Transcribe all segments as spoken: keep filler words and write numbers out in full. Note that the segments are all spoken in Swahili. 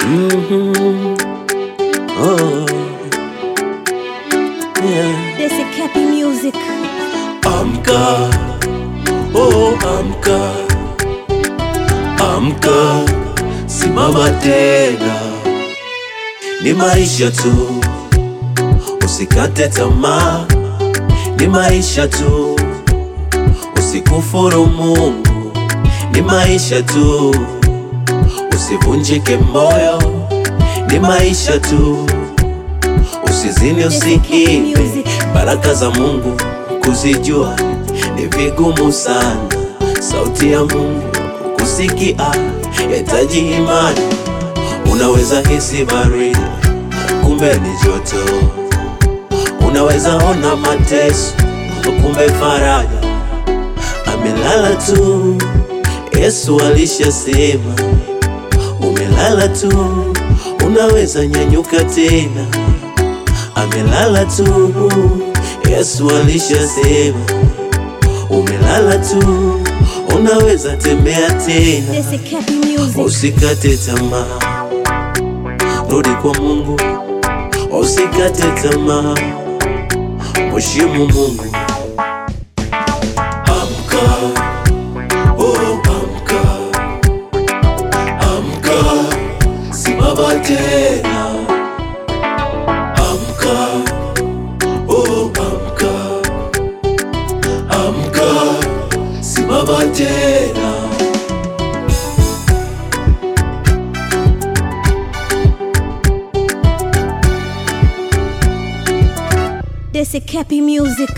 Mm-hmm. Oh, yeah. This is Cappy Music. Amka, oh amka, amka, simama tena. Ni maisha tu, usikate tamaa. Ni maisha tu, usikufuru Mungu. Ni maisha tu, usivunjike moyo. Ni maisha tu, usizini usiibe. Baraka za Mungu kuzijua ni vigumu sana. Sauti ya Mungu kusikia yahitaji imani. Unaweza hisi baridi, kumbe ni joto. Unaweza ona mateso, kumbe faraja. Amelala tu, Yesu alishasema. Umelala tu, unaweza nyanyuka tena. Amelala tu, Yesu alishasema. Umelala tu, unaweza tembea tena. This is Cappy Music. Usikate tamaa, rudi kwa Mungu. Usikate tamaa, mheshimu Mungu. Amka, oh amka, amka, simama tena. Amka, oh amka, amka, simama tena. This is Cappy Music.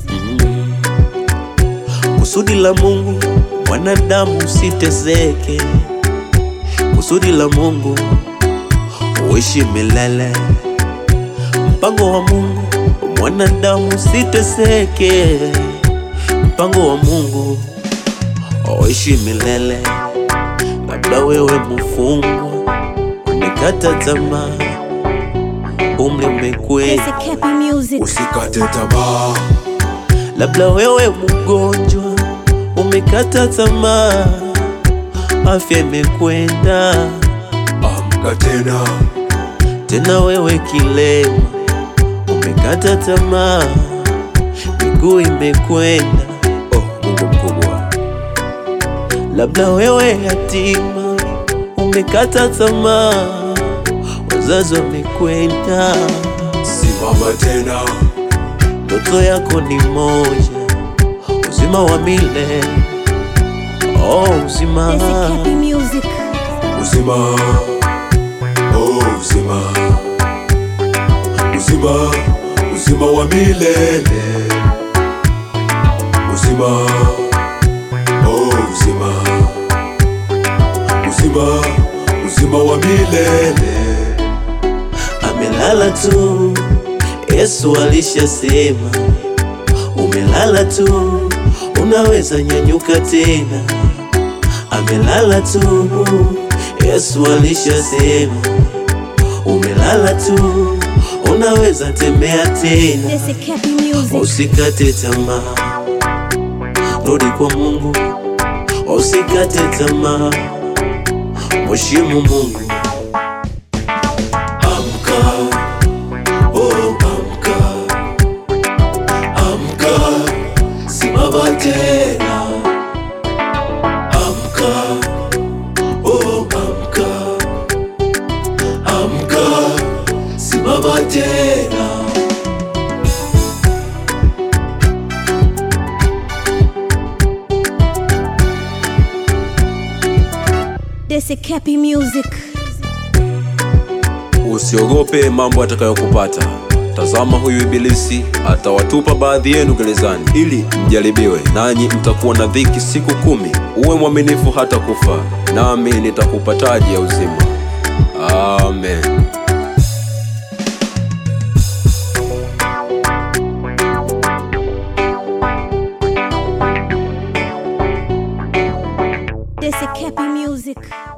Kusudi la Mungu mwanadamu usiteseke. Kusudi la Mungu uishi milele. Mpango wa Mungu mwanadamu usiteseke. Mpango wa Mungu uishi milele. Labda wewe mfungwa, umekata tamaa, umri umekwenda. This is Cappy Music. Usikate tamaa. Labda wewe mgonjwa, umekata tamaa, afya imekwenda. Amka tena. Tena wewe kilema, umekata tamaa, miguu imekwenda. Oh, Mungu mkubwa. Labda wewe yatima, umekata tamaa, wazazi wamekwenda. Simama tena. Ndoto yako ni moja, uzima wa milele. Oh, uzima. This is Cappy Music. Uzima. Oh, uzima. Uzima. Uzima wa milele. Uzima. Oh, uzima. Uzima. Uzima wa milele. Amelala tu, Yesu alishasema. Umelala tu, unaweza nyanyuka tena. Amelala tu, Yesu alishasema. Umelala tu, unaweza tembea tena. This is Cappy Music. Usikate tamaa, rudi kwa Mungu. Usikate tamaa, mheshimu Mungu. Amka, oh amka, amka, simama tena. Amka, oh amka, amka, simama tena. This is Cappy Music. Usiogope mambo atakayokupata. Tazama, huyu ibilisi atawatupa baadhi yenu gerezani ili mjaribiwe, nanyi mtakuwa na dhiki siku kumi. Uwe mwaminifu hata kufa, nami nitakupa taji ya uzima. Amen. This is Cappy Music.